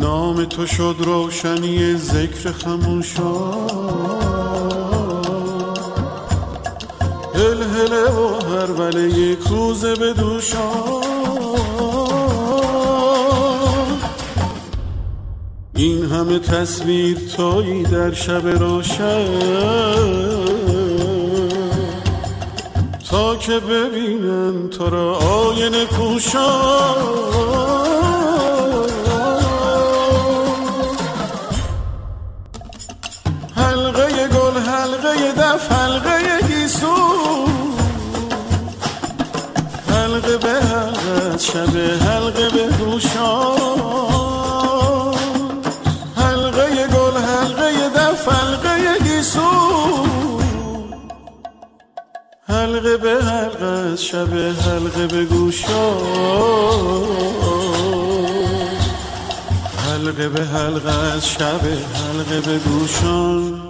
نام تو شد روشنی ذکر خموشان، هل هله و هروله کوزه به دوشان. این همه تصویر تویی در شب روشن، تا که ببینن تو را آینه پوشان. حلقه گل، حلقه دف، حلقه گیسو، حلقه به حلقه شب، حلقه به گوشان. حلقه گل، حلقه دف، حلقه گیسو، حلقه به حلقه شب، حلقه به گوشان. حلقه به حلقه شب، حلقه به گوشان.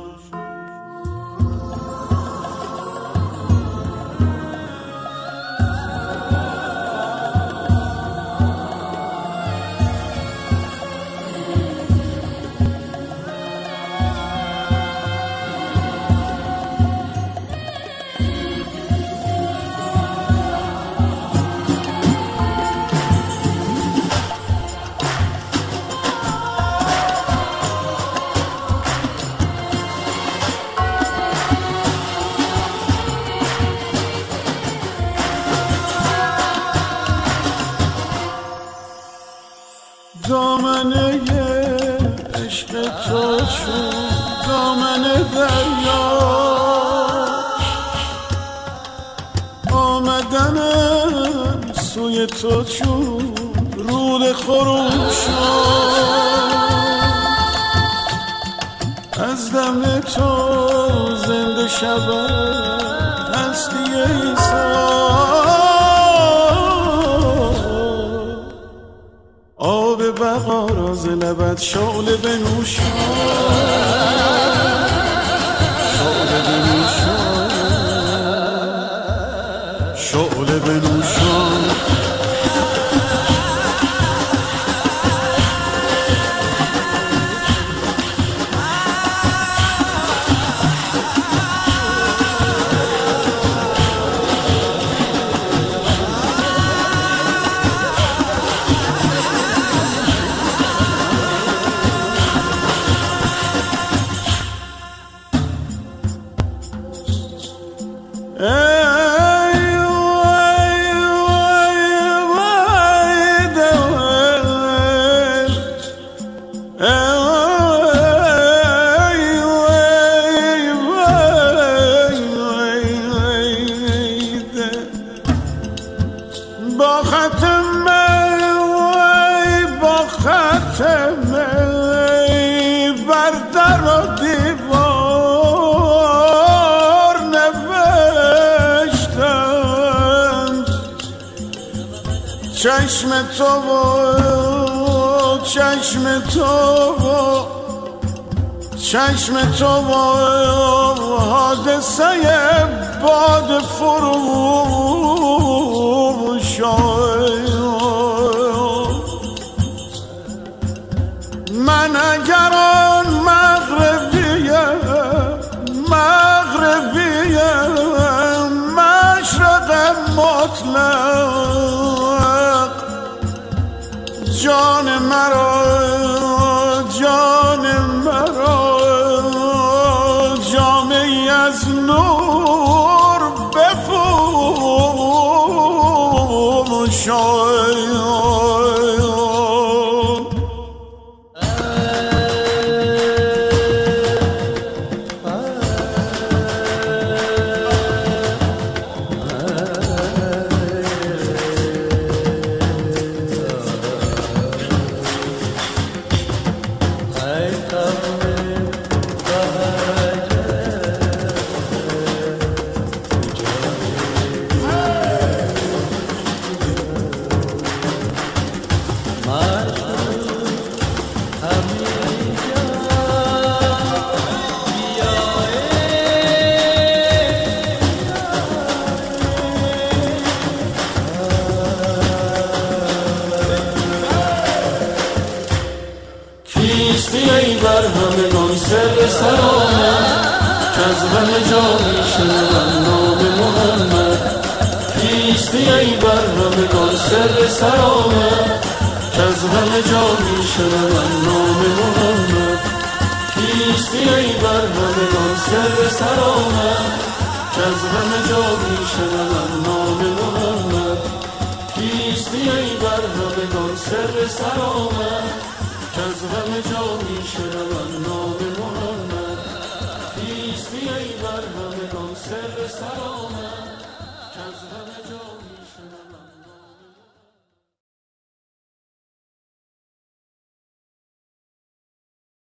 دامنه عشق تو چون دامنه دریا، آمدنم سوی تو چون رود خروشان. از دم تو زنده شود هستی عیسی، آب بقا را ز لبت شعله بنوشان، شعله بنوشان، شعله بنوشان. با ختم بر در و دیوار نوشتم چشم تو و چشم تو و چشم تو و حادثه باد فروشان. من اگر آن مغربیم مشرق مطلق، جان مرا جامعی از نور بپوشان. سر آمد که از همه جا میشنوم نام محمد. کیستی ای بر همگان سر سر آمد که از همه جا میشنوم نام محمد. کیستی ای بر همگان سر سر آمد که از همه جا میشنوم نام محمد. کیستی ای بر همگان سر سر آمد که از همه جا میشنوم نام محمد. کیستی ای بر همگان سر سر آمد